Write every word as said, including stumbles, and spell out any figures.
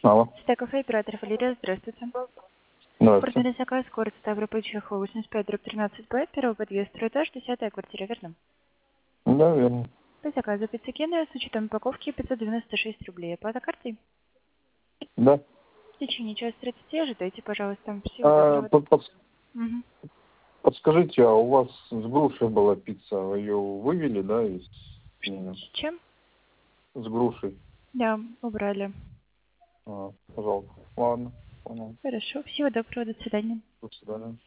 Алло. Стек кафе, оператор Валерия, здравствуйте. Здравствуйте. Партнер заказ, город Ставрополь, Чехова, восемьдесят пять, дробь тринадцать Б, первый подъезд, второй этаж, десятая квартира, верно? Да, верно. По заказу пиццекена с учетом упаковки пятьсот девяносто шесть рублей. Оплата картой? Да. В течение часа тридцати ожидайте, пожалуйста. Всего А, доброго. под- под- Мгм. подскажите, а у вас с грушей была пицца? Вы ее вывели, да, из меню? С чем? С грушей. Да, убрали. А, пожалуйста. Ладно, понял. Хорошо. Всего доброго, до свидания. До свидания.